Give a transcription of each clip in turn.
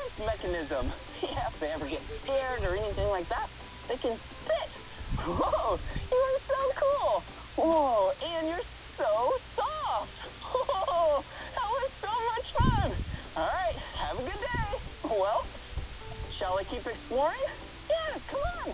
defense mechanism. Yeah, if they ever get scared or anything like that, they can spit. Whoa, you are so cool. Whoa, and you're so soft. Whoa, that was so much fun. All right, have a good day. Well, shall I keep exploring? Yeah, come on.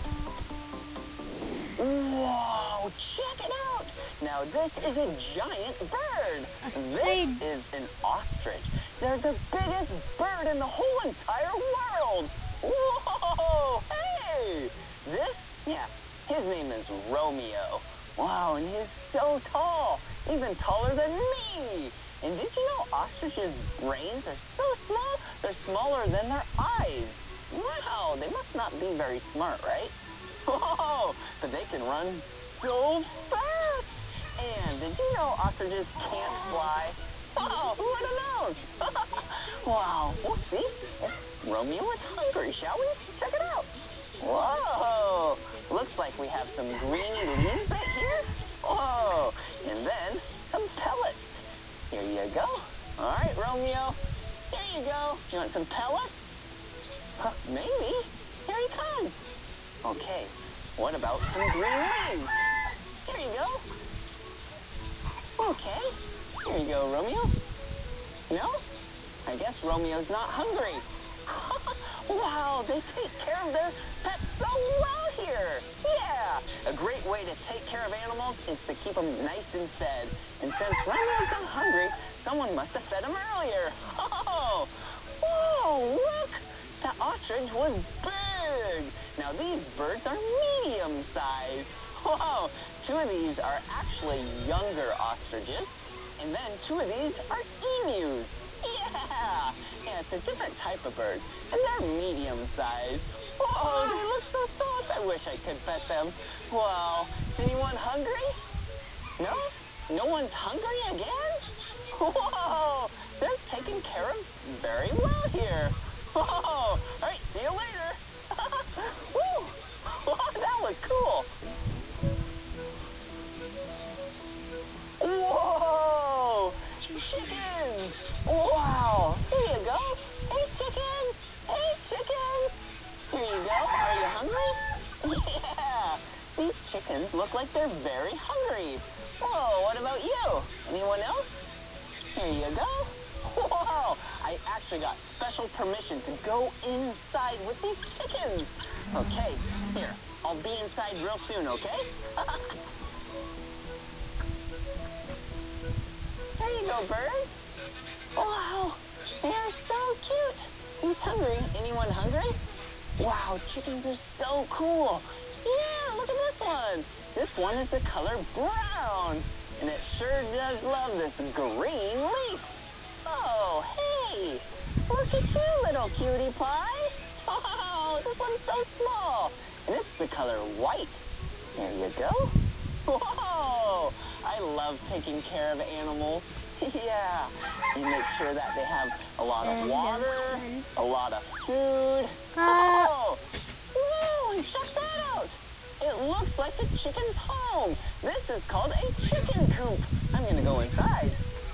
Whoa, check it out. Now, this is a giant bird. This is an ostrich. They're the biggest bird in the whole entire world. Whoa, hey. His name is Romeo. Wow, and he's so tall, even taller than me. And did you know ostriches' brains are so small? They're smaller than their eyes. Wow, they must not be very smart, right? Whoa, but they can run so fast. And did you know ostriches can't fly? Oh, who would have known? Wow, well, see, Romeo is hungry, shall we? Check it out. Whoa, looks like we have some greeny leaves right here. Whoa, and then some pellets. Here you go. All right, Romeo, here you go. You want some pellets? Maybe. Here he comes. Okay, what about some green leaves? Here you go. Okay, here you go, Romeo. No? I guess Romeo's not hungry. Wow, they take care of their pets so well here. Yeah, a great way to take care of animals is to keep them nice and fed. And since Romeo's not hungry, someone must have fed him earlier. Oh, whoa, look, that ostrich was big. Now these birds are medium sized. Whoa, 2 of these are actually younger ostriches, and then 2 of these are emus. Yeah, it's a different type of bird, and they're medium sized. Whoa, they look so soft. I wish I could pet them. Wow, is anyone hungry? No? No one's hungry again? Whoa, they're taken care of very well here. Whoa, all right, see you later. Woo, whoa, that was cool. Whoa, chickens. Wow, here you go. Hey, chickens. Hey, chickens. Here you go. Are you hungry? Yeah, these chickens look like they're very hungry. Whoa, what about you? Anyone else? Here you go. Whoa, I actually got special permission to go inside with these chickens. Okay, here, I'll be inside real soon, okay? There you go, bird. Wow, they are so cute. Who's hungry? Anyone hungry? Wow, chickens are so cool. Yeah, look at this one. This one is the color brown, and it sure does love this green leaf. Oh, hey, look at you, little cutie pie. Oh, this one's so small, and it's the color white. There you go. Whoa, I love taking care of animals. Yeah, you make sure that they have a lot of water, a lot of food. Oh, whoa, and check that out. It looks like a chicken's home. This is called a chicken coop. I'm gonna go inside.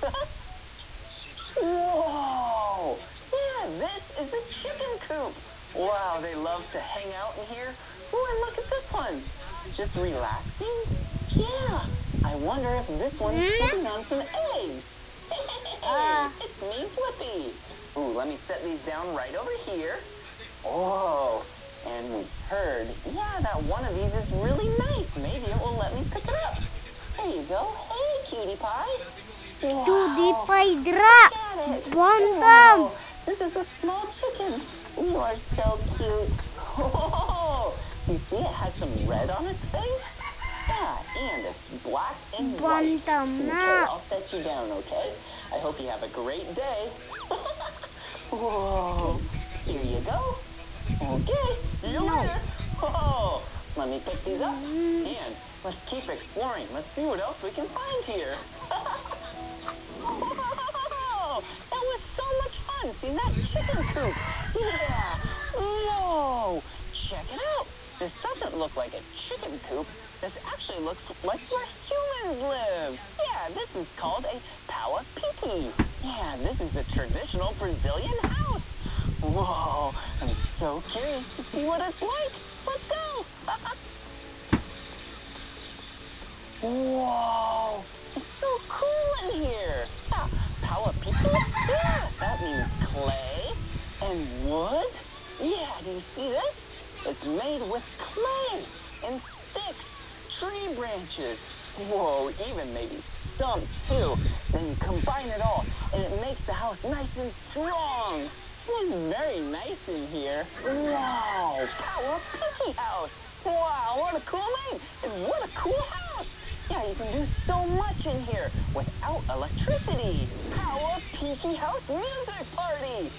Whoa, yeah, this is a chicken coop. Wow, they love to hang out in here. Oh, and look at this one. Just relaxing. Yeah, I wonder if this one's sitting on some eggs. It's me, Flippy. Ooh, let me set these down right over here. Whoa, and we heard, yeah, that one of these is really nice. Maybe it will let me pick it up. There you go. Hey, cutie pie. Wow. Cutie pie drop. Bantam. This is a small chicken. You are so cute. Whoa. Do you see it has some red on its face? Yeah, and it's black and white. Okay, I'll set you down, okay? I hope you have a great day. Whoa, here you go. Okay, see you later. Whoa, let me pick these up. And let's keep exploring. Let's see what else we can find here. Whoa, that was so much fun. See that chicken coop? Yeah. Whoa, check it out. This doesn't look like a chicken coop. This actually looks like where humans live. Yeah, this is called a pau a pipi. Yeah, this is a traditional Brazilian house. Whoa. so curious to see what it's like. Let's go. Whoa, it's so cool in here. Yeah, Power people? Yeah, that means clay and wood. Yeah, do you see this? It's made with clay and sticks, tree branches. Whoa, even maybe stumps too. Then you combine it all and it makes the house nice and strong. It's very nice in here. Wow, Power Peachy House. Wow, what a cool name and what a cool house. Yeah, you can do so much in here without electricity. Power Peachy House Music Party.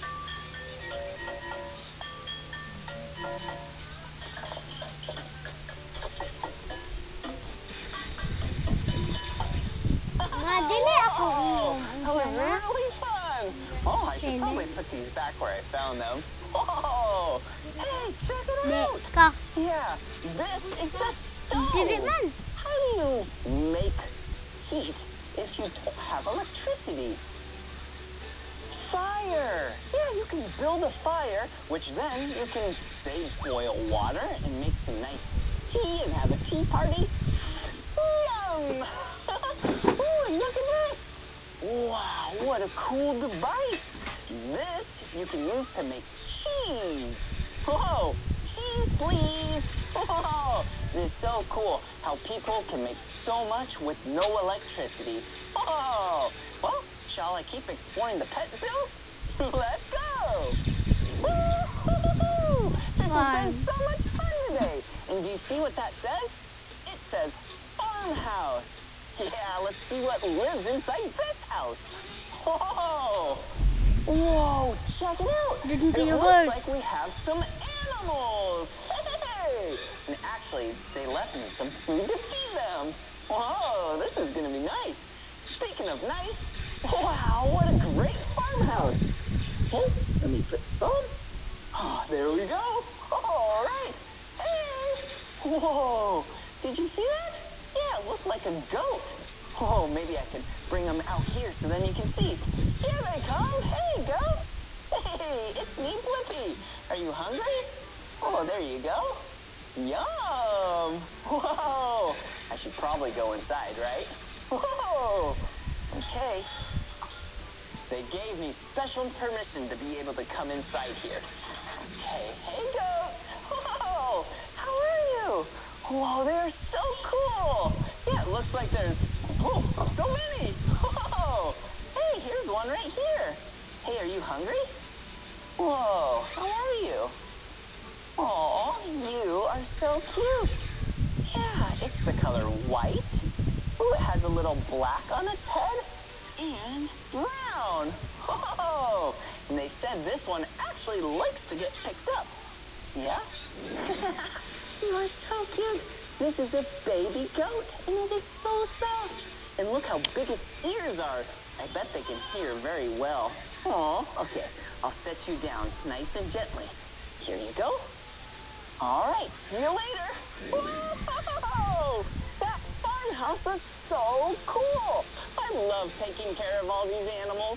Madali ako That was sana. really fun. Oh, I should probably put these back where I found them. Whoa! Hey, check it out. Ka. Yeah, this is the Dili stove. man. How do you make heat if you don't have electricity? Fire. Yeah, you can build a fire, which then you can, say, boil water and make some nice tea and have a tea party. Yum! Ooh, and look at this. Wow, what a cool device. This you can use to make cheese. Whoa, cheese please. Whoa, this is so cool how people can make so much with no electricity. Whoa, well, shall I keep exploring the pet zoo? Let's go. Woo-hoo-hoo-hoo. This has been so much fun today. And do you see what that says? It says farmhouse. Yeah, let's see what lives inside this house. Whoa! Whoa, check it out. Didn't It you looks horse? like we have some animals. Hey! And actually, they left me some food to feed them. Whoa, this is going to be nice. Speaking of nice, wow, what a great farmhouse. Oh, let me put this on. Oh, there we go. All right. Hey! Whoa, did you see that? Yeah, it looked like a goat. Oh, maybe I can bring them out here so then you can see. Here they come. Hey, goat. Hey, it's me, Blippi. Are you hungry? Oh, there you go. Yum. Whoa. I should probably go inside, right? Whoa. Okay. They gave me special permission to be able to come inside here. Okay. Hey, goat. Whoa. How are you? Whoa, they're so cool. Yeah, it looks like there's, so many. Whoa. Hey, here's one right here. Hey, are you hungry? Whoa, how are you? Aw, you are so cute. Yeah, it's the color white. Ooh, it has a little black on its head. And brown. Whoa. And they said this one actually likes to get picked up. Yeah? You are so cute. This is a baby goat, and it is so soft. And look how big its ears are. I bet they can hear very well. Aw, okay. I'll set you down nice and gently. Here you go. All right, see you later. Whoa! That farmhouse is so cool. I love taking care of all these animals.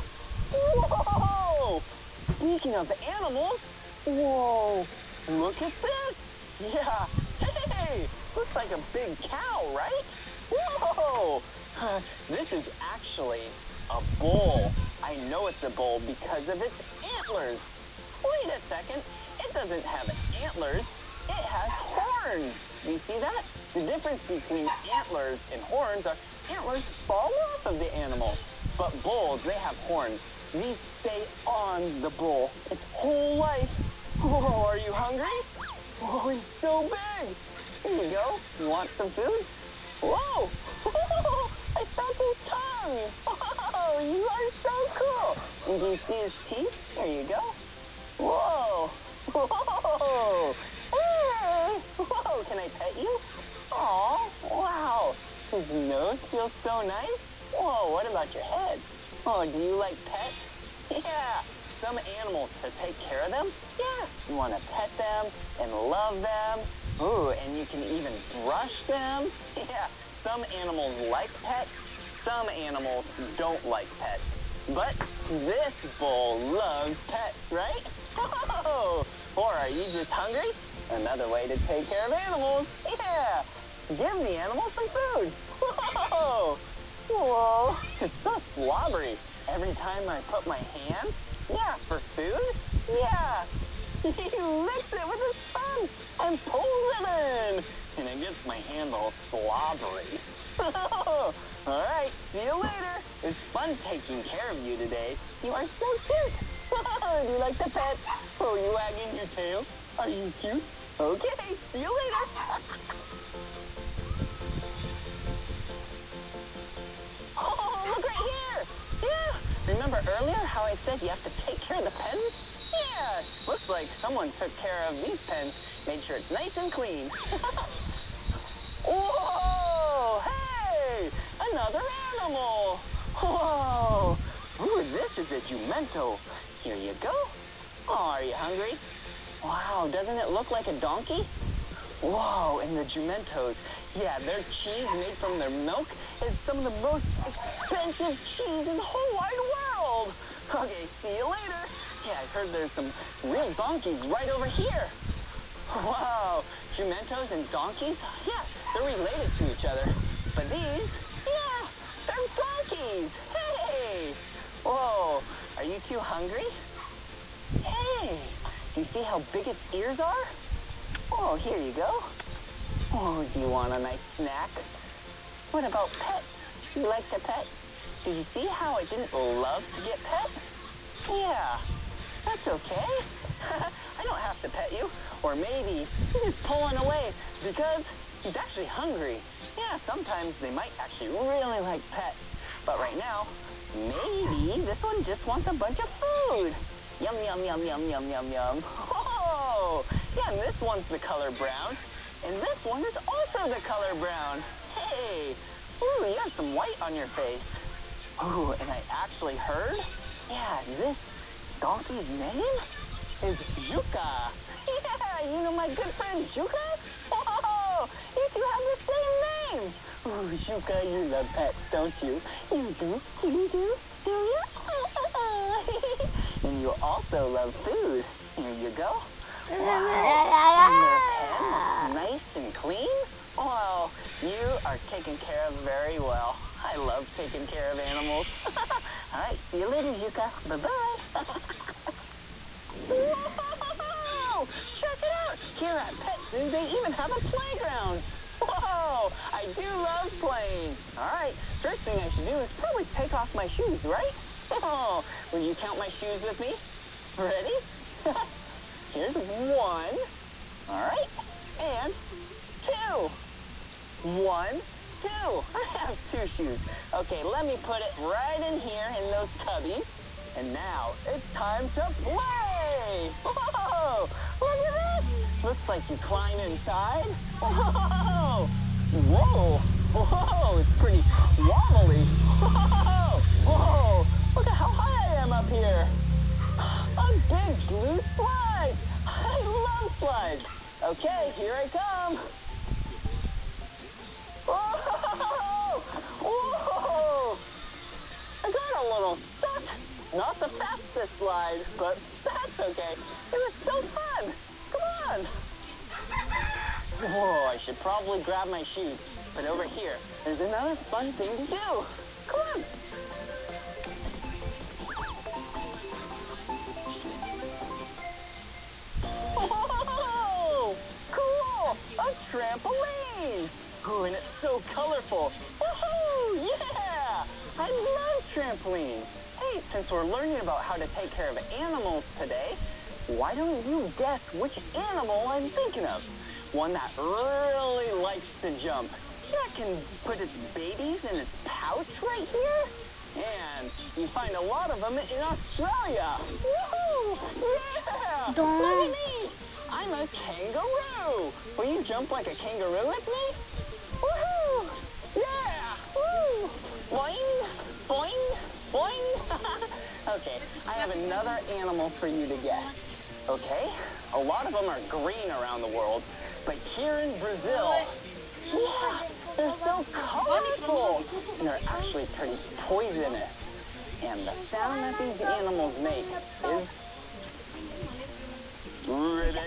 Whoa! Speaking of animals, whoa, look at this. Yeah, hey, looks like a big cow, right? Whoa! This is actually a bull. I know it's a bull because of its antlers. Wait a second, it doesn't have antlers, it has horns. Do you see that? The difference between antlers and horns are antlers fall off of the animal, but bulls, they have horns. These stay on the bull its whole life. Whoa, are you hungry? Whoa, he's so big. Here you go. You want some food? Whoa! Whoa! I felt his tongue. Whoa! You are so cool. And do you see his teeth? Here you go. Whoa! Whoa! Hey! Whoa! Can I pet you? Aw! Wow! His nose feels so nice. Whoa! What about your head? Oh, do you like pets? Yeah. Some animals, to take care of them, yeah, you want to pet them and love them. Ooh, and you can even brush them. Yeah, some animals like pets, some animals don't like pets. But this bull loves pets, right? Whoa! Or are you just hungry? Another way to take care of animals. Yeah. Give the animals some food. Whoa. Whoa. It's so slobbery. Every time I put my hand, yeah, for food, yeah. He licks it with his tongue and pulls it in. And it gets my hand all slobbery. All right, see you later. It's fun taking care of you today. You are so cute. Do you like the pet? Oh, you wagging your tail? Are you cute? Okay, see you later. Oh, look right here. Yeah, remember earlier how I said you have to take care of the pens? Yeah, looks like someone took care of these pens, made sure it's nice and clean. Whoa, hey, another animal. Whoa, ooh, this is a jumento. Here you go. Oh, are you hungry? Wow, doesn't it look like a donkey? Whoa, and the jumentos. Yeah, their cheese made from their milk is some of the most expensive cheese in the whole wide world. Okay, see you later. Yeah, I heard there's some real donkeys right over here. Wow, jumentos and donkeys? Yeah, they're related to each other. But these, yeah, they're donkeys. Hey! Whoa, are you too hungry? Hey, do you see how big its ears are? Oh, here you go. Oh, do you want a nice snack? What about pet? You like the pet? Did you see how I didn't love to get pet? Yeah, that's okay. I don't have to pet you. Or maybe he's just pulling away because he's actually hungry. Yeah, sometimes they might actually really like pet. But right now, maybe this one just wants a bunch of food. Yum, yum, yum, yum, yum, yum, yum. Oh, yeah, and this one's the color brown. And this one is also the color brown. Hey, ooh, you have some white on your face. Ooh, and I actually heard, yeah, this donkey's name is Juka. Yeah, you know my good friend Juka? Whoa, you two have the same name. Ooh, Juka, you love pets, don't you? You do? You do? Do you? And you also love food. Here you go. Wow. And their pen, nice and clean. Wow, you are taken care of very well. I love taking care of animals. All right, see you later, Juka. Bye-bye. Whoa! Check it out. Here at Pet Zoo, they even have a playground. Whoa! I do love playing. All right, first thing I should do is probably take off my shoes, right? Oh, will you count my shoes with me? Ready? Here's 1. All right, and 2. 1, 2. I have 2 shoes. Okay, let me put it right in here in those cubbies. And now it's time to play. Whoa! Look at this. Looks like you climb inside. Whoa! Whoa! Whoa! It's pretty wobbly. Whoa! Whoa! Look at how high I am up here. A big blue slide. I love slides. Okay, here I come. Whoa! Whoa! I got a little stuck. Not the fastest slide, but that's okay. It was so fun. Come on. Whoa, I should probably grab my shoes. But over here, there's another fun thing to do. Come on. Whoa! Cool! A trampoline! Ooh, and it's so colorful. Woohoo! Yeah! I love trampolines. Hey, since we're learning about how to take care of animals today, why don't you guess which animal I'm thinking of? One that really likes to jump. Yeah, can put its babies in its pouch right here. And you find a lot of them in Australia. Woohoo! Yeah! Don't. Look at me! I'm a kangaroo. Will you jump like a kangaroo with me? Woohoo! Yeah! Woo! Boing! Boing! Boing! Okay, I have another animal for you to guess. Okay? A lot of them are green around the world, but here in Brazil, yeah, they're so colorful. And they're actually pretty poisonous. And the sound that these animals make is... Ready?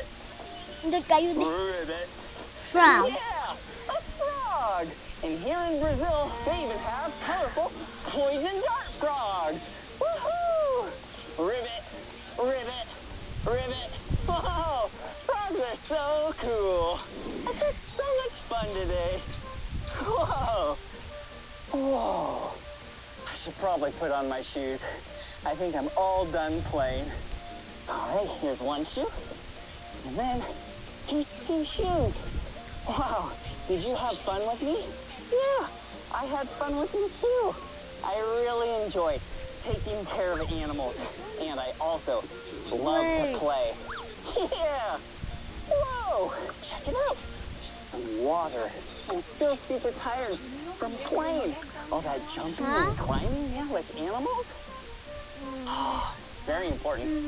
Doon kayo din. Ribbit. Frog. Yeah, a frog. And here in Brazil, they even have colorful poison dart frogs. Woohoo! Ribbit, ribbit, ribbit. Whoa, frogs are so cool. I had so much fun today. Whoa, whoa. I should probably put on my shoes. I think I'm all done playing. All right, here's one shoe. And then here's two shoes. Wow, did you have fun with me? Yeah, I had fun with you too. I really enjoyed taking care of animals, and I also love to play. Yeah! Whoa! Check it out. Some water. I'm still super tired from playing. All that jumping and climbing, yeah, with animals. Oh, it's very important.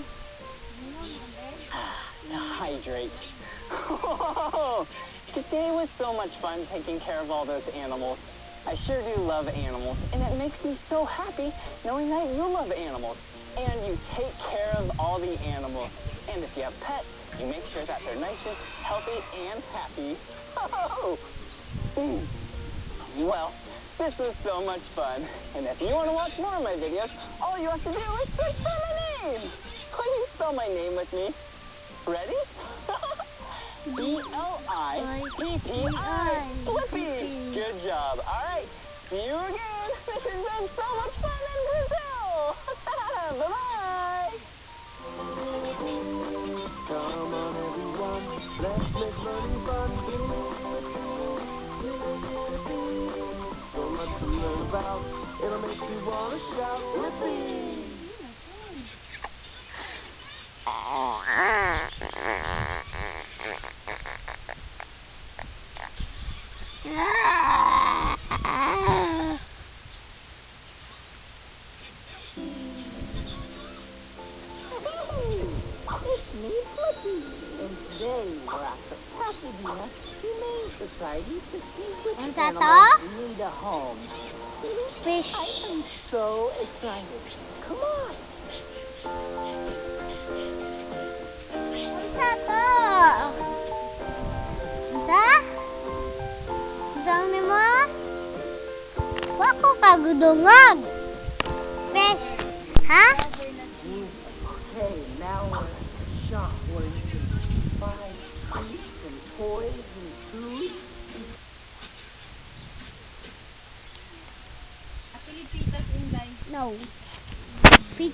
To hydrate. Oh, today was so much fun taking care of all those animals. I sure do love animals, and it makes me so happy knowing that you love animals and you take care of all the animals. And if you have pets, you make sure that they're nice and healthy and happy. Oh. Well, this was so much fun. And if you want to watch more of my videos, all you have to do is search for my name. Can you spell my name with me? Ready? B-L-I-P-P-I. Blippi. Good job. All right. See you again. This has been so much fun in Brazil. Bye-bye. Come on, everyone. Let's make learning fun. So much to learn about. It'll make you want to shout, Blippi. It's me, Blippi, and today we're at the Pasadena Humane Society to see which Ano sa to? animals need a home. Fish. I am so excited. Come on. Ano sa to? Sa? Saan ni mo? Wako kagudungag. Fish. Ha? Okay, now we're at the shop where you can buy treats and toys and food. No.